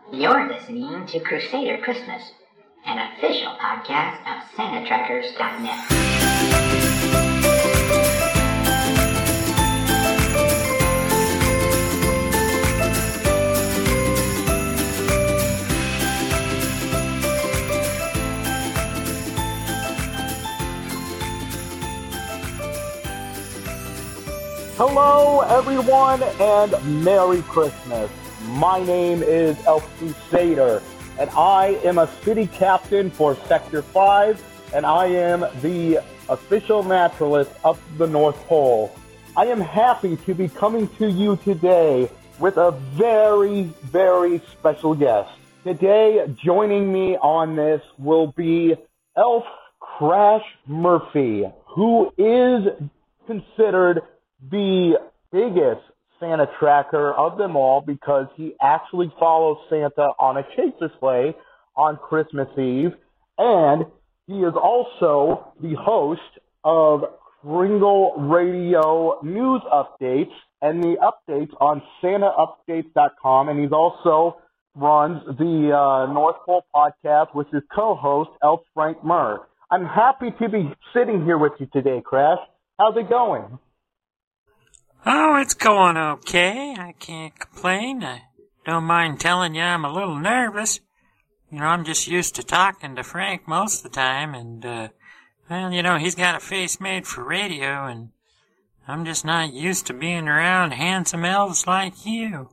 You're listening to Crusader Christmas, an official podcast of SantaTrackers.net. Hello, everyone, and Merry Christmas. My name is Elf Crusader, and I am a city captain for Sector 5, and I am the official naturalist of the North Pole. I am happy to be coming to you today with a very, very special guest. Today, joining me on this will be Elf Crash Murphy, who is considered the biggest Santa tracker of them all because he actually follows Santa on a chaser sleigh on Christmas Eve, and he is also the host of Kringle Radio news updates and the updates on SantaUpdates.com, and he's also runs the North Pole podcast with his co-host, Elf Frank Murr. I'm happy to be sitting here with you today, Crash. How's it going? Oh, it's going okay. I can't complain. I don't mind telling you I'm a little nervous. I'm just used to talking to Frank most of the time, and, he's got a face made for radio, and I'm just not used to being around handsome elves like you.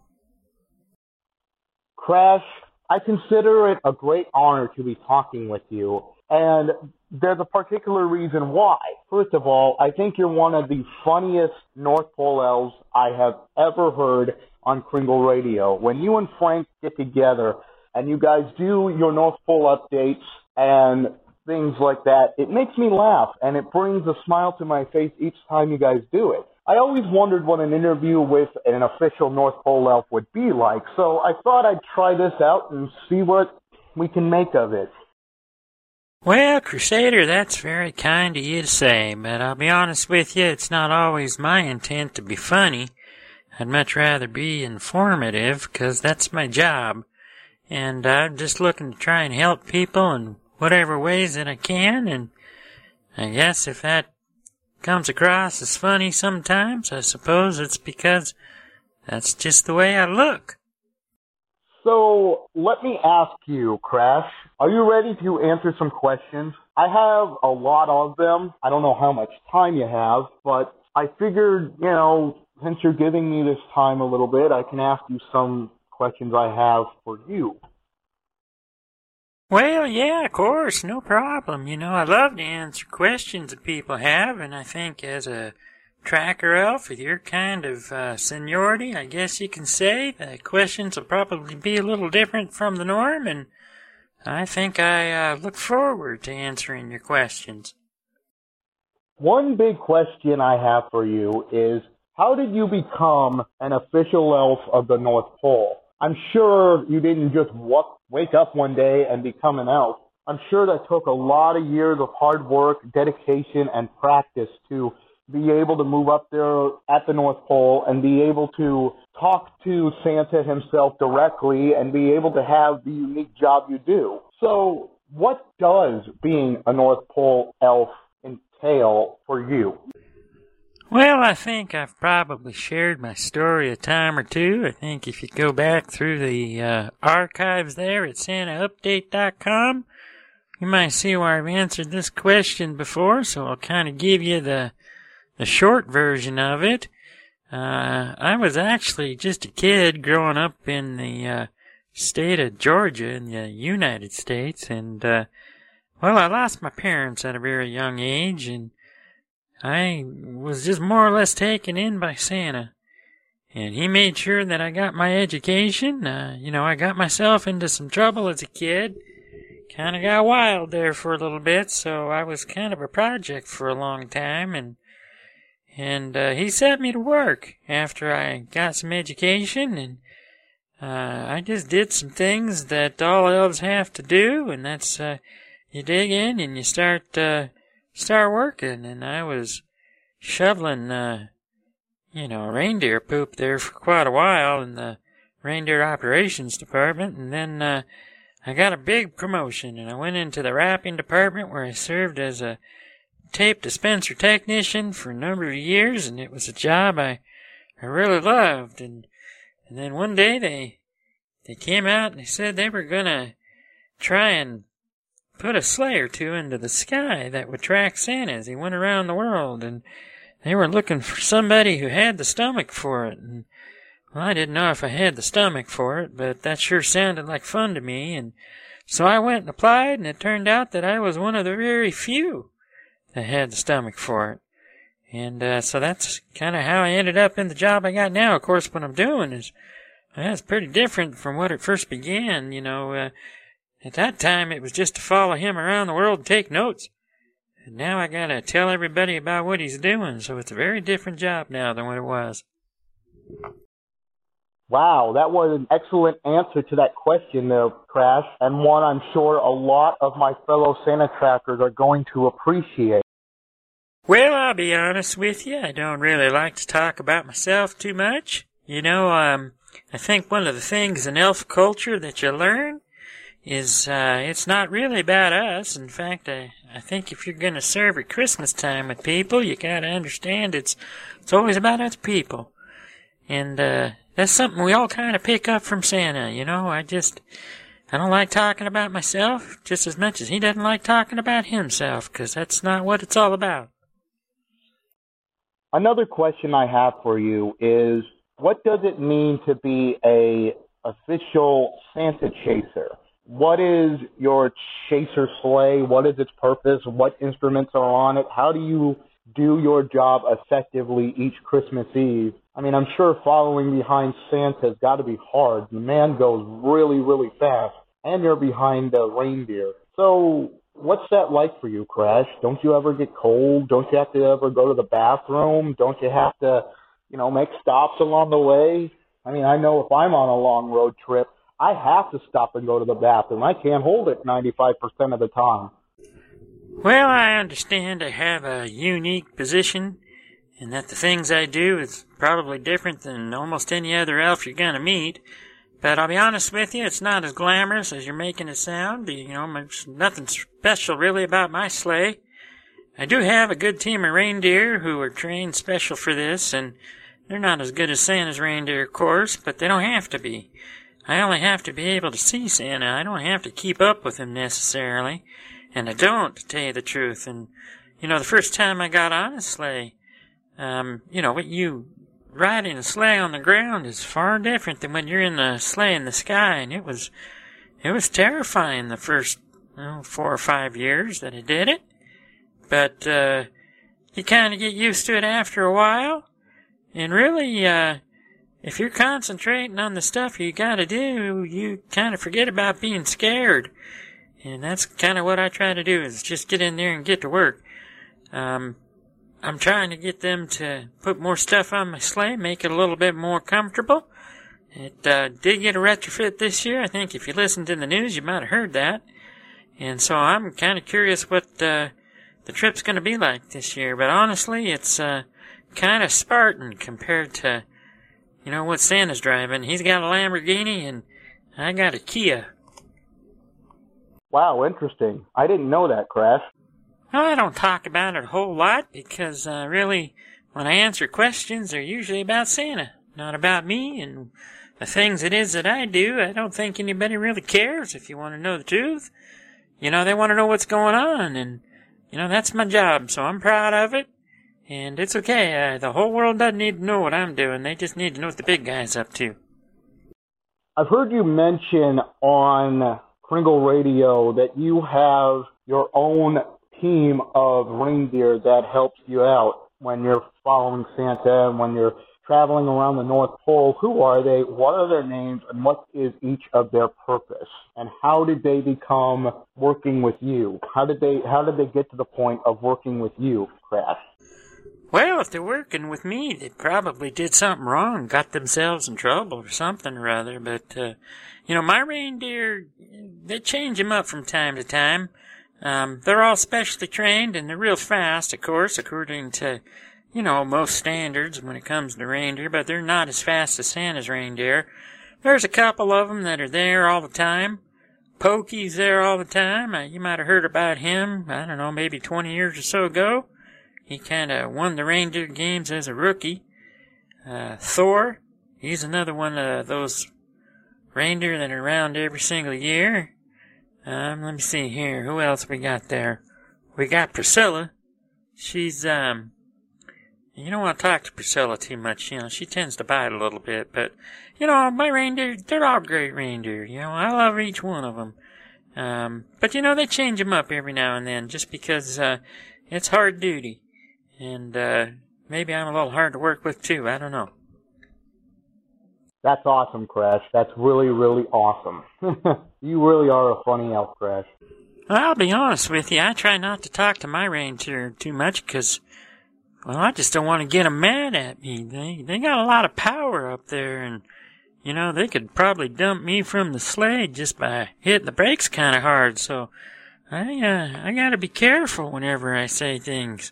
Crash, I consider it a great honor to be talking with you, and there's a particular reason why. First of all, I think you're one of the funniest North Pole elves I have ever heard on Kringle Radio. When you and Frank get together and you guys do your North Pole updates and things like that, it makes me laugh and it brings a smile to my face each time you guys do it. I always wondered what an interview with an official North Pole elf would be like, so I thought I'd try this out and see what we can make of it. Well, Crusader, that's very kind of you to say, but I'll be honest with you, it's not always my intent to be funny. I'd much rather be informative, 'cause that's my job, and I'm just looking to try and help people in whatever ways that I can, and I guess if that comes across as funny sometimes, I suppose it's because that's just the way I look. So, let me ask you, Crash, are you ready to answer some questions? I have a lot of them. I don't know how much time you have, but I figured, since you're giving me this time a little bit, I can ask you some questions I have for you. Well, yeah, of course, no problem. I love to answer questions that people have, and I think as a tracker elf with your kind of seniority, I guess you can say the questions will probably be a little different from the norm, and I think I look forward to answering your questions. One big question I have for you is, how did you become an official elf of the North Pole? I'm sure you didn't just wake up one day and become an elf. I'm sure that took a lot of years of hard work, dedication, and practice to be able to move up there at the North Pole and be able to talk to Santa himself directly and be able to have the unique job you do. So what does being a North Pole elf entail for you? Well, I think I've probably shared my story a time or two. I think if you go back through the archives there at SantaUpdate.com, you might see where I've answered this question before, so I'll kind of give you the short version of it. I was actually just a kid growing up in the state of Georgia in the United States, and I lost my parents at a very young age, and I was just more or less taken in by Santa. And he made sure that I got my education. I got myself into some trouble as a kid. Kind of got wild there for a little bit, so I was kind of a project for a long time, and he set me to work after I got some education, and I just did some things that all elves have to do, and that's you dig in and you start working, and I was shoveling reindeer poop there for quite a while in the reindeer operations department, and then I got a big promotion, and I went into the wrapping department where I served as a tape dispenser technician for a number of years, and it was a job I really loved. And then one day they came out and they said they were gonna try and put a sleigh or two into the sky that would track Santa as he went around the world, and they were looking for somebody who had the stomach for it. And well, I didn't know if I had the stomach for it, but that sure sounded like fun to me, and so I went and applied, and it turned out that I was one of the very few that had the stomach for it. And so that's kind of how I ended up in the job I got now. Of course, what I'm doing is it's pretty different from what it first began. At that time, it was just to follow him around the world and take notes. And now I gotta tell everybody about what he's doing, so it's a very different job now than what it was. Wow, that was an excellent answer to that question there, Crash, and one I'm sure a lot of my fellow Santa trackers are going to appreciate. Well, I'll be honest with you, I don't really like to talk about myself too much. I think one of the things in elf culture that you learn is it's not really about us. In fact, I think if you're going to serve at Christmas time with people, you got to understand it's always about us people. And that's something we all kind of pick up from Santa. I don't like talking about myself just as much as he doesn't like talking about himself, because that's not what it's all about. Another question I have for you is, what does it mean to be a official Santa chaser? What is your chaser sleigh? What is its purpose? What instruments are on it? How do you do your job effectively each Christmas Eve? I mean, I'm sure following behind Santa has got to be hard. The man goes really, really fast, and you're behind a reindeer. So what's that like for you, Crash? Don't you ever get cold? Don't you have to ever go to the bathroom? Don't you have to, make stops along the way? I mean, I know if I'm on a long road trip, I have to stop and go to the bathroom. I can't hold it 95% of the time. Well, I understand I have a unique position, and that the things I do is probably different than almost any other elf you're gonna meet. But I'll be honest with you, it's not as glamorous as you're making it sound. There's nothing special really about my sleigh. I do have a good team of reindeer who are trained special for this, and they're not as good as Santa's reindeer, of course, but they don't have to be. I only have to be able to see Santa. I don't have to keep up with him necessarily. And I don't, to tell you the truth. And, the first time I got on a sleigh, what you riding a sleigh on the ground is far different than when you're in a sleigh in the sky. And it was terrifying the first 4 or 5 years that I did it. But you kind of get used to it after a while. And really, if you're concentrating on the stuff you gotta do, you kind of forget about being scared. And that's kind of what I try to do, is just get in there and get to work. I'm trying to get them to put more stuff on my sleigh, make it a little bit more comfortable. It did get a retrofit this year. I think if you listened to the news, you might have heard that. And so I'm kind of curious what the trip's going to be like this year. But honestly, it's kind of Spartan compared to, what Santa's driving. He's got a Lamborghini, and I got a Kia. Wow, interesting. I didn't know that, Crash. Well, I don't talk about it a whole lot because, really, when I answer questions, they're usually about Santa, not about me and the things it is that I do. I don't think anybody really cares, if you want to know the truth. They want to know what's going on, and, that's my job, so I'm proud of it. And it's okay. The whole world doesn't need to know what I'm doing. They just need to know what the big guy's up to. I've heard you mention on Kringle Radio that you have your own team of reindeer that helps you out when you're following Santa and when you're traveling around the North Pole. Who are they? What are their names? And what is each of their purpose? And how did they become working with you? How did they get to the point of working with you, Crash? Well, if they're working with me, they probably did something wrong, got themselves in trouble or something or other. But, my reindeer, they change them up from time to time. They're all specially trained, and they're real fast, of course, according to, most standards when it comes to reindeer, but they're not as fast as Santa's reindeer. there's a couple of them that are there all the time. Pokey's there all the time. You might have heard about him, I don't know, maybe 20 years or so ago. He kind of won the reindeer games as a rookie. Thor, he's another one of those reindeer that are around every single year. Let me see here. Who else we got there? We got Priscilla. She's, you don't want to talk to Priscilla too much, she tends to bite a little bit, but, my reindeer, they're all great reindeer, I love each one of them. But, they change them up every now and then, just because, it's hard duty, and, maybe I'm a little hard to work with too, I don't know. That's awesome, Crash. That's really, really awesome. You really are a funny elf, Crash. Well, I'll be honest with you, I try not to talk to my reindeer too much, because, well, I just don't want to get them mad at me. They got a lot of power up there, and, they could probably dump me from the sleigh just by hitting the brakes kind of hard, so I gotta be careful whenever I say things.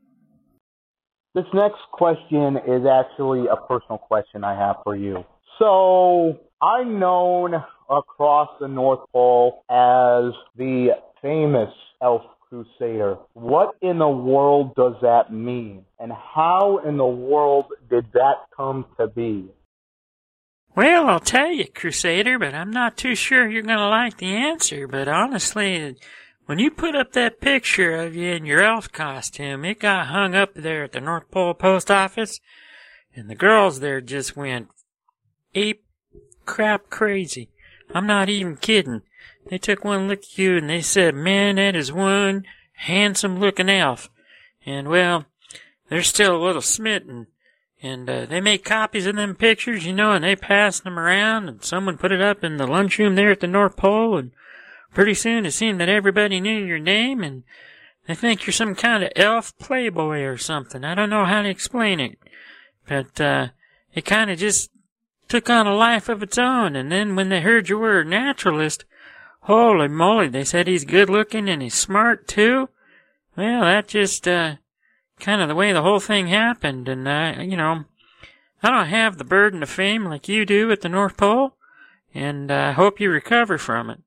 This next question is actually a personal question I have for you. So, I'm known across the North Pole as the famous elf crusader. What in the world does that mean? And how in the world did that come to be? Well, I'll tell you, Crusader, but I'm not too sure you're going to like the answer. But honestly, when you put up that picture of you in your elf costume, it got hung up there at the North Pole Post Office, and the girls there just went ape crap crazy. I'm not even kidding. They took one look at you and they said, man, that is one handsome-looking elf. And, well, they're still a little smitten. And they made copies of them pictures, and they passed them around, and someone put it up in the lunchroom there at the North Pole, and pretty soon it seemed that everybody knew your name, and they think you're some kind of elf playboy or something. I don't know how to explain it. But it kind of just took on a life of its own, and then when they heard you were a naturalist, holy moly, they said he's good-looking and he's smart, too. Well, that just, kind of the way the whole thing happened, and, I don't have the burden of fame like you do at the North Pole, and I hope you recover from it.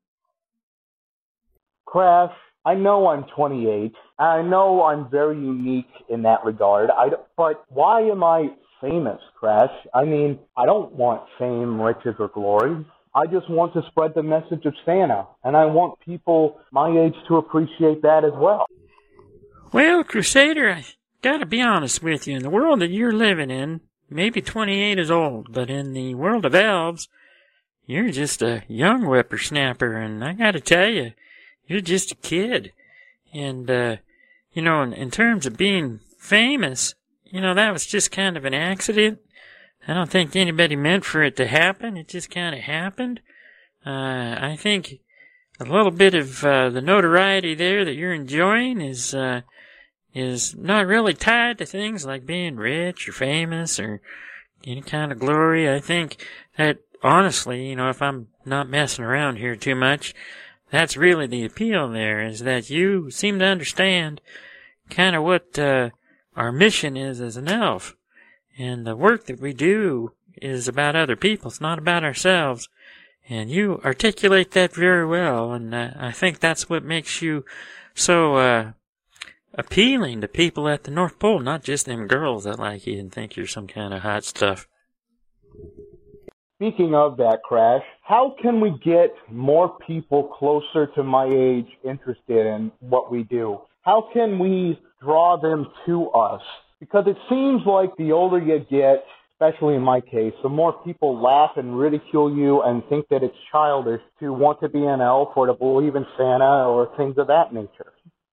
Crash, I know I'm 28. I know I'm very unique in that regard, but why am I famous, Crash? I mean, I don't want fame, riches, or glory. I just want to spread the message of Santa, and I want people my age to appreciate that as well. Well, Crusader, I gotta be honest with you. In the world that you're living in, maybe 28 is old, but in the world of elves, you're just a young whippersnapper, and I gotta tell you, you're just a kid. And, in terms of being famous, that was just kind of an accident. I don't think anybody meant for it to happen. It just kind of happened. I think a little bit of the notoriety there that you're enjoying is not really tied to things like being rich or famous or any kind of glory. I think that, honestly, if I'm not messing around here too much, that's really the appeal there, is that you seem to understand kind of what our mission is as an elf. And the work that we do is about other people. It's not about ourselves. And you articulate that very well. And I think that's what makes you so appealing to people at the North Pole, not just them girls that like you and think you're some kind of hot stuff. Speaking of that, Crash, how can we get more people closer to my age interested in what we do? How can we draw them to us? Because it seems like the older you get, especially in my case, the more people laugh and ridicule you and think that it's childish to want to be an elf or to believe in Santa or things of that nature.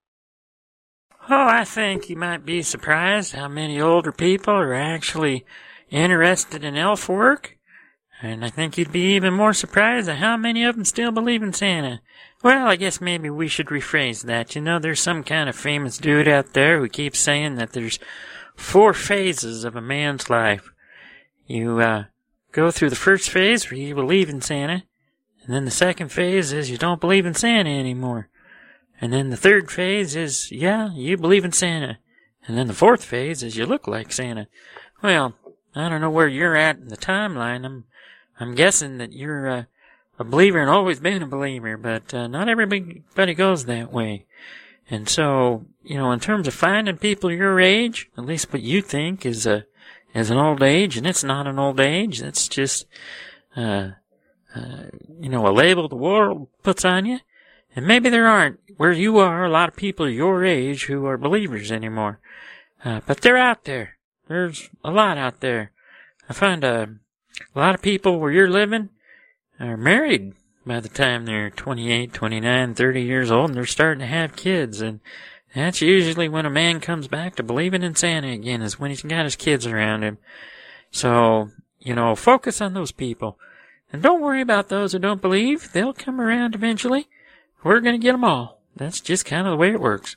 Oh, I think you might be surprised how many older people are actually interested in elf work. And I think you'd be even more surprised at how many of them still believe in Santa. Well, I guess maybe we should rephrase that. There's some kind of famous dude out there who keeps saying that there's 4 phases of a man's life. You go through the first phase where you believe in Santa, and then the second phase is you don't believe in Santa anymore. And then the third phase is, you believe in Santa. And then the fourth phase is you look like Santa. Well, I don't know where you're at in the timeline. I'm guessing that you're a believer and always been a believer, but not everybody goes that way. And so, in terms of finding people your age, at least what you think is an old age, and it's not an old age, that's just, a label the world puts on you. And maybe there aren't, where you are, a lot of people your age who are believers anymore. But they're out there. There's a lot out there. I find a lot of people where you're living are married by the time they're 28, 29, 30 years old, and they're starting to have kids. And that's usually when a man comes back to believing in Santa again, is when he's got his kids around him. So, focus on those people. And don't worry about those who don't believe. They'll come around eventually. We're going to get them all. That's just kind of the way it works.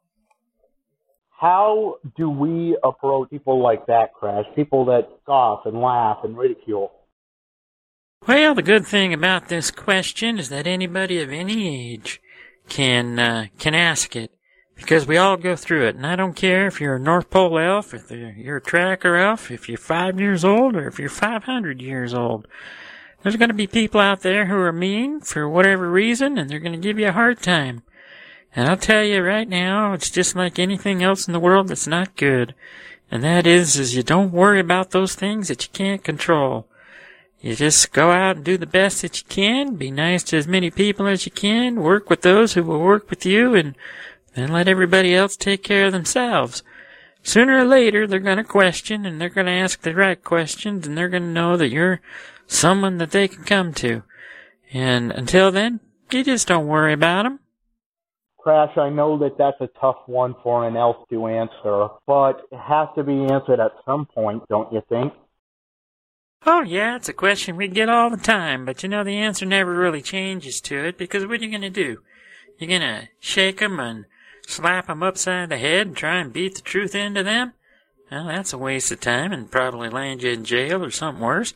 How do we approach people like that, Crash? People that scoff and laugh and ridicule? Well, the good thing about this question is that anybody of any age can ask it, because we all go through it. And I don't care if you're a North Pole elf, if you're a tracker elf, if you're 5 years old, or if you're 500 years old. There's going to be people out there who are mean for whatever reason, and they're going to give you a hard time. And I'll tell you right now, it's just like anything else in the world that's not good. And that is you don't worry about those things that you can't control. You just go out and do the best that you can, be nice to as many people as you can, work with those who will work with you, and then let everybody else take care of themselves. Sooner or later, they're going to question, and they're going to ask the right questions, and they're going to know that you're someone that they can come to. And until then, you just don't worry about them. Crash, I know that that's a tough one for an elf to answer, but it has to be answered at some point, don't you think? Oh, yeah, it's a question we get all the time, but the answer never really changes to it, because what are you going to do? You're going to shake 'em and slap 'em upside the head and try and beat the truth into them? Well, that's a waste of time and probably land you in jail or something worse.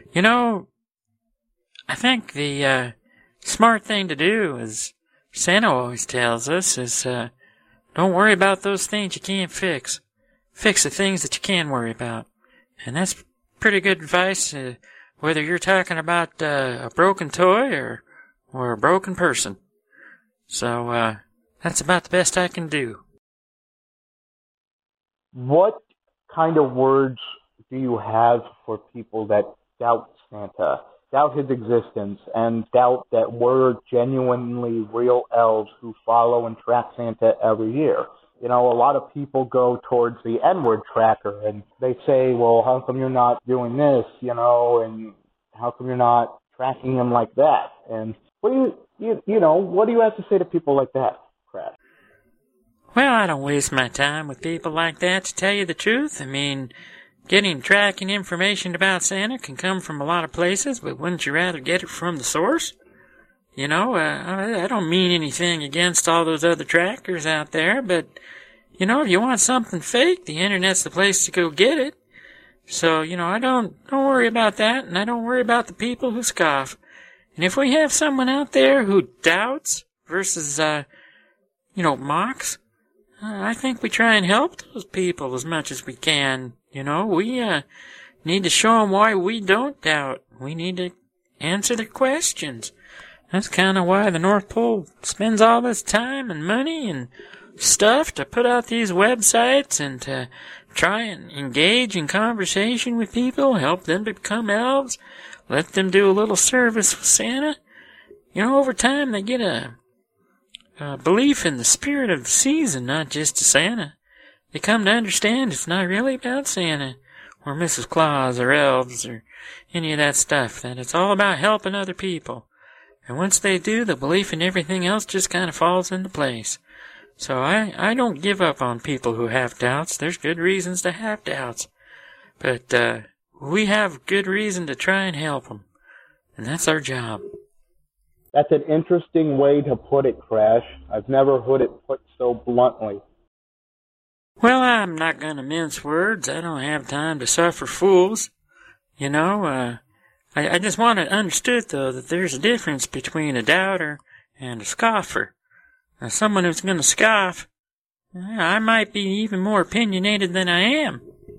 I think the smart thing to do, as Santa always tells us, is don't worry about those things you can't fix. Fix the things that you can worry about. And that's pretty good advice, whether you're talking about a broken toy or a broken person. So that's about the best I can do. What kind of words do you have for people that doubt Santa, doubt his existence, and doubt that we're genuinely real elves who follow and track Santa every year? A lot of people go towards the N-word tracker, and they say, well, how come you're not doing this, and how come you're not tracking him like that? And what do you have to say to people like that, Crash? Well, I don't waste my time with people like that, to tell you the truth. Tracking information about Santa can come from a lot of places, but wouldn't you rather get it from the source? I don't mean anything against all those other trackers out there, but, if you want something fake, the internet's the place to go get it. So, I don't worry about that, and I don't worry about the people who scoff. And if we have someone out there who doubts versus, mocks, I think we try and help those people as much as we can. We need to show them why we don't doubt. We need to answer their questions. That's kind of why the North Pole spends all this time and money and stuff to put out these websites and to try and engage in conversation with people, help them to become elves, let them do a little service with Santa. Over time they get a belief in the spirit of the season, not just to Santa. They come to understand it's not really about Santa or Mrs. Claus or elves or any of that stuff, that it's all about helping other people. And once they do, the belief in everything else just kind of falls into place. So I don't give up on people who have doubts. There's good reasons to have doubts. But we have good reason to try and help them. And that's our job. That's an interesting way to put it, Crash. I've never heard it put so bluntly. Well, I'm not going to mince words. I don't have time to suffer fools. I just want it understood, though, that there's a difference between a doubter and a scoffer. Now, someone who's going to scoff, I might be even more opinionated than I am.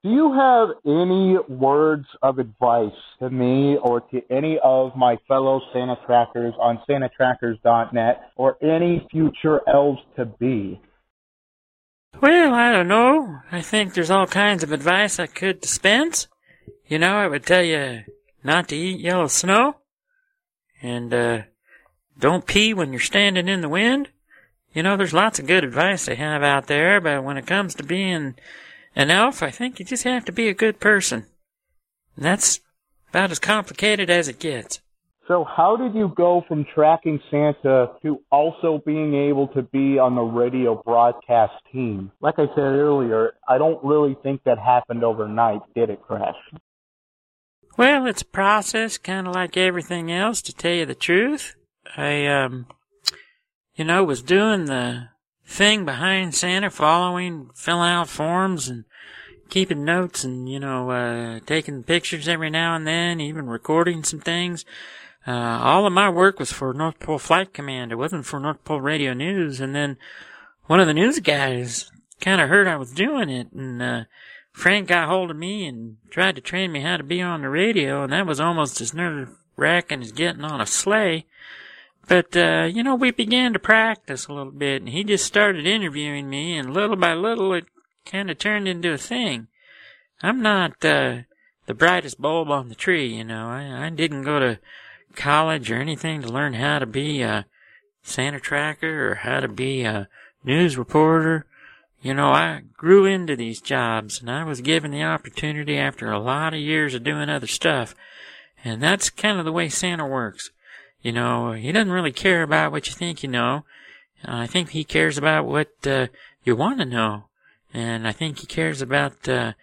Do you have any words of advice to me or to any of my fellow Santa Trackers on SantaTrackers.net or any future elves to be? Well, I don't know. I think there's all kinds of advice I could dispense. You know, I would tell you not to eat yellow snow. And, don't pee when you're standing in the wind. You know, there's lots of good advice they have out there, but when it comes to being an elf, I think you just have to be a good person. And that's about as complicated as it gets. So how did you go from tracking Santa to also being able to be on the radio broadcast team? Like I said earlier, I don't really think that happened overnight, did it, Crash? Well, it's a process, kind of like everything else, to tell you the truth. I, was doing the thing behind Santa, filling out forms and keeping notes and, taking pictures every now and then, even recording some things. All of my work was for North Pole Flight Command. It wasn't for North Pole Radio News. And then one of the news guys kind of heard I was doing it, and Frank got hold of me and tried to train me how to be on the radio, and that was almost as nerve-wracking as getting on a sleigh. But, we began to practice a little bit, and he just started interviewing me, and little by little it kind of turned into a thing. I'm not the brightest bulb on the tree, I didn't go to college or anything to learn how to be a Santa tracker or how to be a news reporter. I grew into these jobs, and I was given the opportunity after a lot of years of doing other stuff. And that's kind of the way Santa works. He doesn't really care about what you think you know. I think he cares about what you want to know. And I think he cares about,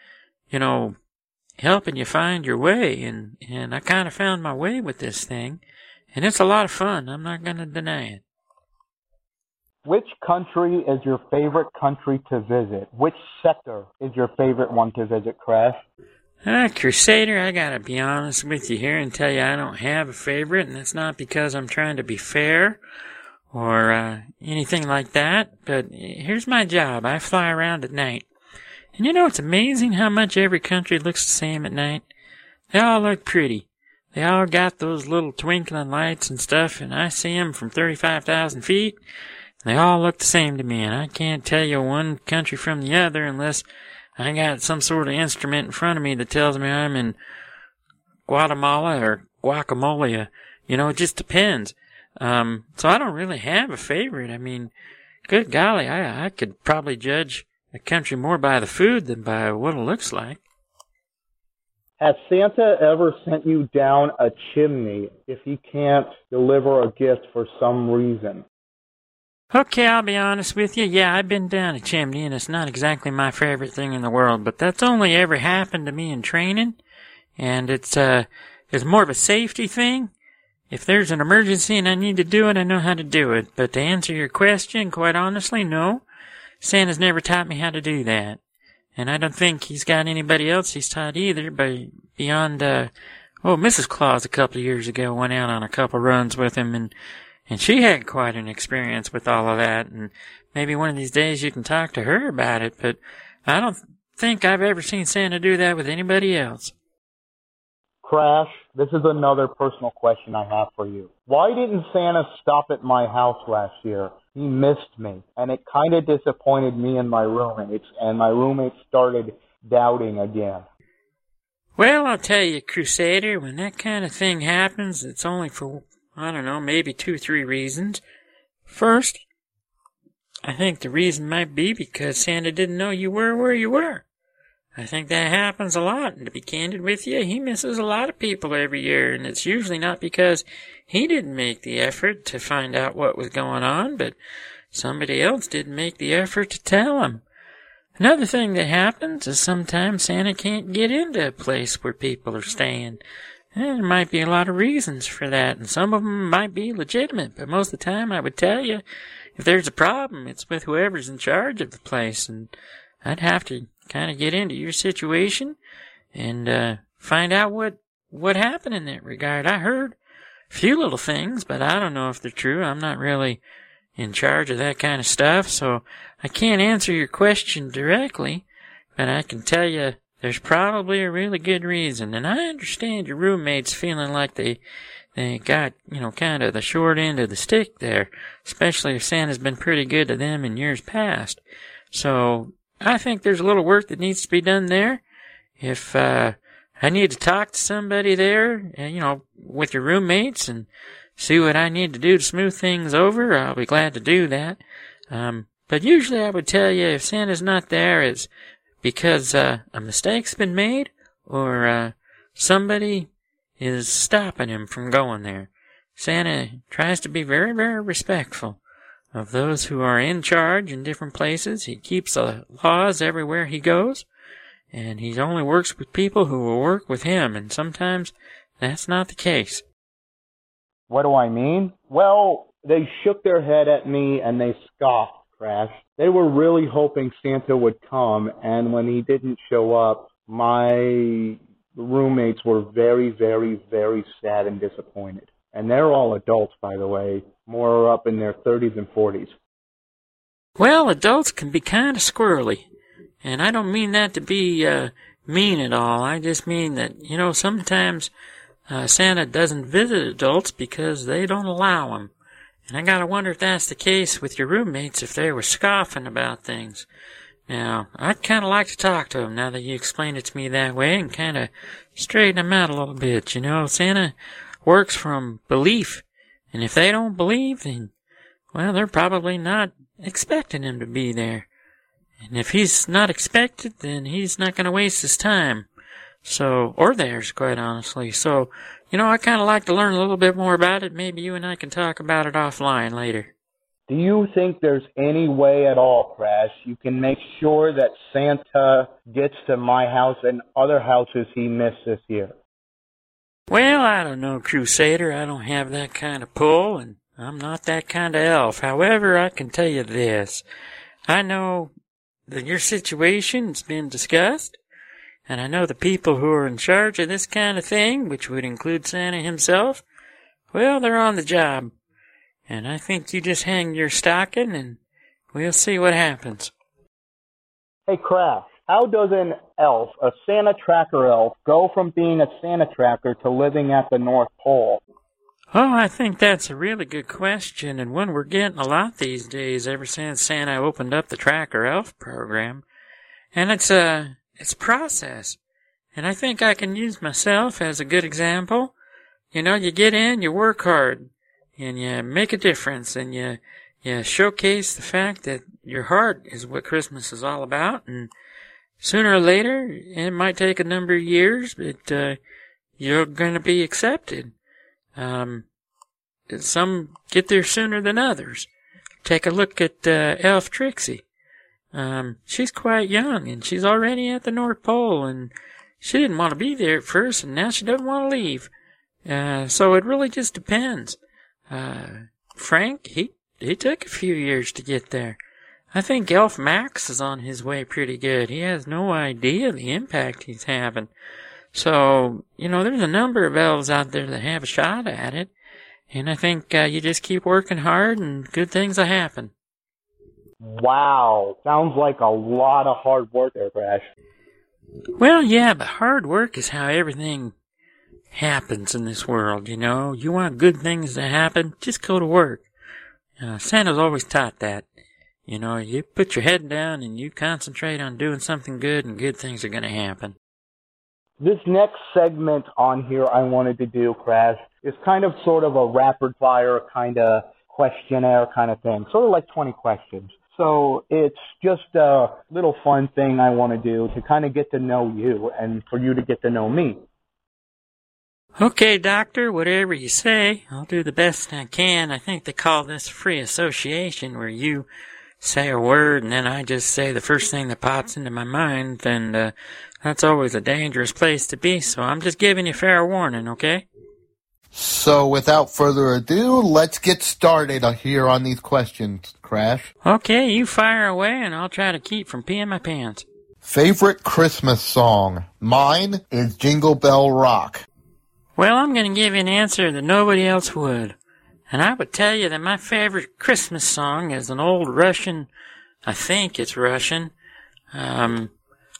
helping you find your way. And I kind of found my way with this thing. And it's a lot of fun. I'm not going to deny it. Which country is your favorite country to visit? Which sector is your favorite one to visit, Crash? Crusader, I gotta be honest with you here and tell you I don't have a favorite, and that's not because I'm trying to be fair or anything like that, but here's my job. I fly around at night. And it's amazing how much every country looks the same at night. They all look pretty. They all got those little twinkling lights and stuff, and I see them from 35,000 feet. They all look the same to me, and I can't tell you one country from the other unless I got some sort of instrument in front of me that tells me I'm in Guatemala or Guacamole. It just depends. So I don't really have a favorite. I mean, good golly, I could probably judge a country more by the food than by what it looks like. Has Santa ever sent you down a chimney if he can't deliver a gift for some reason? Okay, I'll be honest with you. Yeah, I've been down a chimney, and it's not exactly my favorite thing in the world, but that's only ever happened to me in training, and it's more of a safety thing. If there's an emergency and I need to do it, I know how to do it. But to answer your question, quite honestly, no. Santa's never taught me how to do that. And I don't think he's got anybody else he's taught either, but beyond, Mrs. Claus a couple of years ago went out on a couple runs with him, and she had quite an experience with all of that, and maybe one of these days you can talk to her about it, but I don't think I've ever seen Santa do that with anybody else. Crash, this is another personal question I have for you. Why didn't Santa stop at my house last year? He missed me, and it kind of disappointed me and my roommates, and my roommates started doubting again. Well, I'll tell you, Crusader, when that kind of thing happens, it's only for, maybe 2 or 3 reasons. First, I think the reason might be because Santa didn't know you were where you were. I think that happens a lot, and to be candid with you, he misses a lot of people every year, and it's usually not because he didn't make the effort to find out what was going on, but somebody else didn't make the effort to tell him. Another thing that happens is sometimes Santa can't get into a place where people are staying. And there might be a lot of reasons for that, and some of them might be legitimate, but most of the time I would tell you, if there's a problem, it's with whoever's in charge of the place, and I'd have to kind of get into your situation and find out what happened in that regard. I heard a few little things, but I don't know if they're true. I'm not really in charge of that kind of stuff, so I can't answer your question directly, but I can tell you there's probably a really good reason. And I understand your roommates feeling like they got, kind of the short end of the stick there, especially if Santa's been pretty good to them in years past. So I think there's a little work that needs to be done there. If I need to talk to somebody there, with your roommates and see what I need to do to smooth things over, I'll be glad to do that. But usually I would tell you if Santa's not there, it's because a mistake's been made or somebody is stopping him from going there. Santa tries to be very, very respectful of those who are in charge in different places. He keeps the laws everywhere he goes, and he only works with people who will work with him, and sometimes that's not the case. What do I mean? Well, they shook their head at me and they scoffed, Crash. They were really hoping Santa would come, and when he didn't show up, my roommates were very, very, very sad and disappointed. And they're all adults, by the way, more up in their 30s and 40s. Well, adults can be kind of squirrely, and I don't mean that to be mean at all. I just mean that, sometimes Santa doesn't visit adults because they don't allow him. And I gotta wonder if that's the case with your roommates, if they were scoffing about things. Now, I'd kind of like to talk to them now that you explained it to me that way and kind of straighten them out a little bit. Santa works from belief, and if they don't believe, then, well, they're probably not expecting him to be there. And if he's not expected, then he's not going to waste his time. So, or theirs, quite honestly. So, I kind of like to learn a little bit more about it. Maybe you and I can talk about it offline later. Do you think there's any way at all, Crash, you can make sure that Santa gets to my house and other houses he missed this year? Well, I don't know, Crusader. I don't have that kind of pull, and I'm not that kind of elf. However, I can tell you this. I know that your situation's been discussed, and I know the people who are in charge of this kind of thing, which would include Santa himself, well, they're on the job. And I think you just hang your stocking, and we'll see what happens. Hey, Crash, how does an elf, a Santa tracker elf, go from being a Santa tracker to living at the North Pole? Oh, I think that's a really good question, and one we're getting a lot these days ever since Santa opened up the Tracker Elf program. And it's a process. And I think I can use myself as a good example. You get in, you work hard, and you make a difference, and you showcase the fact that your heart is what Christmas is all about, and sooner or later, it might take a number of years, but you're going to be accepted. Some get there sooner than others. Take a look at Elf Trixie. She's quite young, and she's already at the North Pole, and she didn't want to be there at first, and now she doesn't want to leave. So it really just depends. Frank, he took a few years to get there. I think Elf Max is on his way pretty good. He has no idea the impact he's having. So, there's a number of elves out there that have a shot at it. And I think you just keep working hard and good things will happen. Wow. Sounds like a lot of hard work there, Crash. Well, yeah, but hard work is how everything happens in this world, You want good things to happen, just go to work. Santa's always taught that. You put your head down and you concentrate on doing something good, and good things are going to happen. This next segment on here I wanted to do, Crash, is kind of sort of a rapid-fire kind of questionnaire kind of thing, sort of like 20 questions. So it's just a little fun thing I want to do to kind of get to know you and for you to get to know me. Okay, Doctor, whatever you say, I'll do the best I can. I think they call this free association, where you say a word and then I just say the first thing that pops into my mind, and that's always a dangerous place to be, so I'm just giving you fair warning, okay? So without further ado, let's get started here on these questions, Crash. Okay, you fire away and I'll try to keep from peeing my pants. Favorite Christmas song? Mine is Jingle Bell Rock. Well, I'm going to give you an answer that nobody else would. And I would tell you that my favorite Christmas song is an old Russian, I think it's Russian,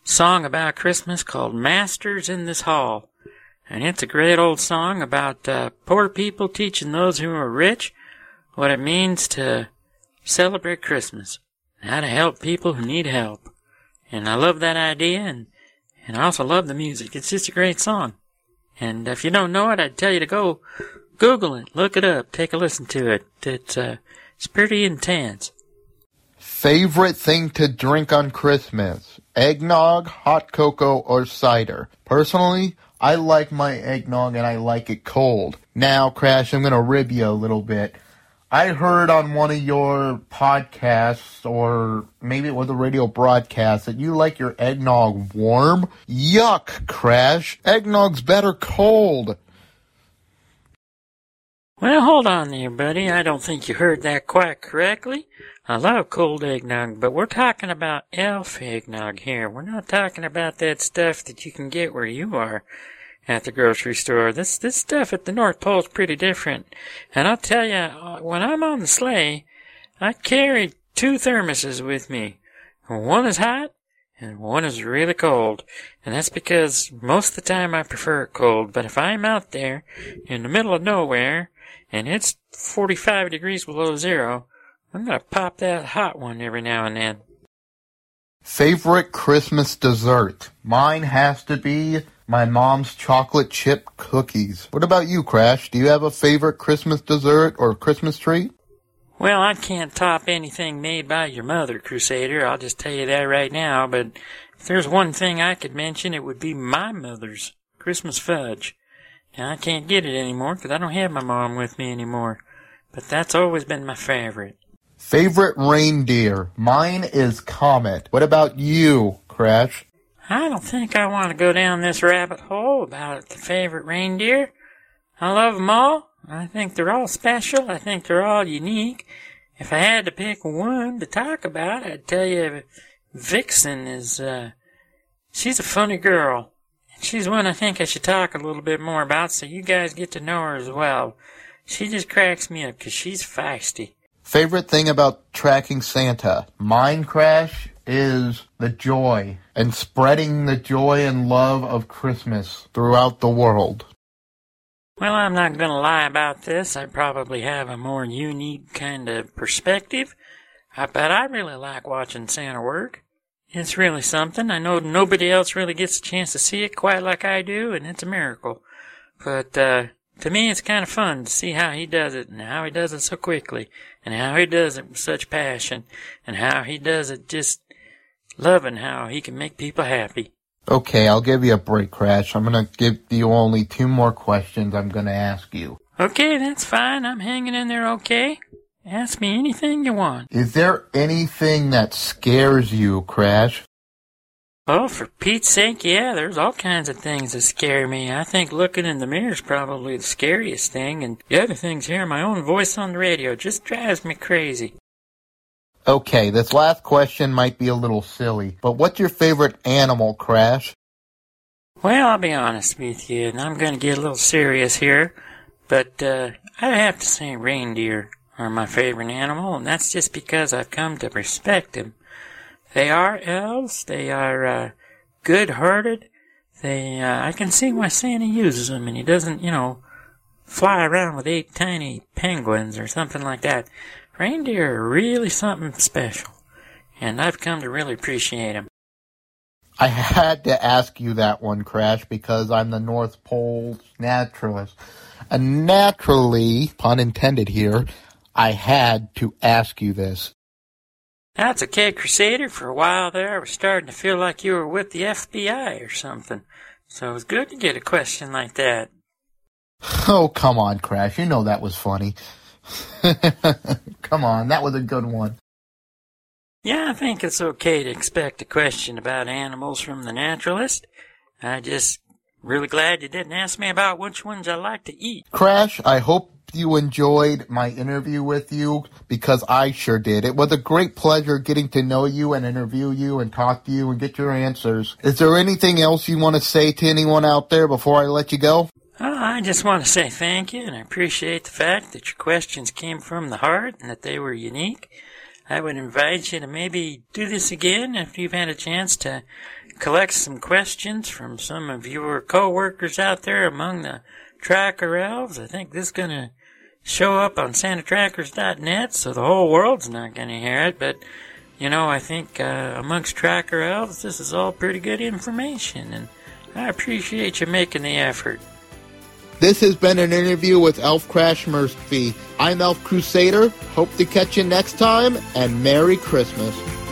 song about Christmas called Masters in This Hall. And it's a great old song about poor people teaching those who are rich what it means to celebrate Christmas, how to help people who need help. And I love that idea, and I also love the music. It's just a great song. And if you don't know it, I'd tell you to go Google it, look it up, take a listen to it. It's pretty intense. Favorite thing to drink on Christmas? Eggnog, hot cocoa, or cider? Personally, I like my eggnog and I like it cold. Now, Crash, I'm going to rib you a little bit. I heard on one of your podcasts, or maybe it was a radio broadcast, that you like your eggnog warm. Yuck, Crash. Eggnog's better cold. Well, hold on there, buddy. I don't think you heard that quite correctly. I love cold eggnog, but we're talking about elf eggnog here. We're not talking about that stuff that you can get where you are at the grocery store. This stuff at the North Pole is pretty different. And I'll tell you, when I'm on the sleigh, I carry 2 thermoses with me. One is hot, and one is really cold. And that's because most of the time I prefer it cold. But if I'm out there in the middle of nowhere, and it's 45 degrees below zero, I'm going to pop that hot one every now and then. Favorite Christmas dessert? Mine has to be my mom's chocolate chip cookies. What about you, Crash? Do you have a favorite Christmas dessert or Christmas treat? Well, I can't top anything made by your mother, Crusader. I'll just tell you that right now. But if there's one thing I could mention, it would be my mother's Christmas fudge. Now, I can't get it anymore because I don't have my mom with me anymore. But that's always been my favorite. Favorite reindeer? Mine is Comet. What about you, Crash? I don't think I want to go down this rabbit hole about the favorite reindeer. I love them all. I think they're all special. I think they're all unique. If I had to pick one to talk about, I'd tell you Vixen is, she's a funny girl. She's one I think I should talk a little bit more about so you guys get to know her as well. She just cracks me up because she's feisty. Favorite thing about tracking Santa? Mine, Crash, is the joy and spreading the joy and love of Christmas throughout the world. Well, I'm not going to lie about this. I probably have a more unique kind of perspective. But I really like watching Santa work. It's really something. I know nobody else really gets a chance to see it quite like I do, and it's a miracle. But to me, it's kind of fun to see how he does it, and how he does it so quickly, and how he does it with such passion, and how he does it just loving how he can make people happy. Okay, I'll give you a break, Crash. I'm going to give you only 2 more questions I'm going to ask you. Okay, that's fine. I'm hanging in there okay. Ask me anything you want. Is there anything that scares you, Crash? Oh, for Pete's sake, yeah, there's all kinds of things that scare me. I think looking in the mirror is probably the scariest thing, and the other thing's hearing my own voice on the radio just drives me crazy. Okay, this last question might be a little silly, but what's your favorite animal, Crash? Well, I'll be honest with you, and I'm going to get a little serious here, but I'd have to say reindeer are my favorite animal, and that's just because I've come to respect them. They are elves, they are good-hearted, I can see why Santa uses them, and he doesn't, fly around with 8 tiny penguins or something like that. Reindeer are really something special, and I've come to really appreciate them. I had to ask you that one, Crash, because I'm the North Pole naturalist. And naturally, pun intended here, I had to ask you this. That's okay, Crusader. For a while there, I was starting to feel like you were with the FBI or something. So it was good to get a question like that. Oh, come on, Crash. You know that was funny. Come on, that was a good one. Yeah, I think it's okay to expect a question about animals from the naturalist. I just really glad you didn't ask me about which ones I like to eat. Crash, I hope you enjoyed my interview with you, because I sure did. It was a great pleasure getting to know you and interview you and talk to you and get your answers. Is there anything else you want to say to anyone out there before I let you go? Oh, I just want to say thank you, and I appreciate the fact that your questions came from the heart and that they were unique. I would invite you to maybe do this again if you've had a chance to collect some questions from some of your co-workers out there among the tracker elves. I think this is going to show up on SantaTrackers.net, so the whole world's not going to hear it, but I think amongst tracker elves, this is all pretty good information, and I appreciate you making the effort. This has been an interview with Elf Crash Murphy. I'm Elf Crusader. Hope to catch you next time, and Merry Christmas.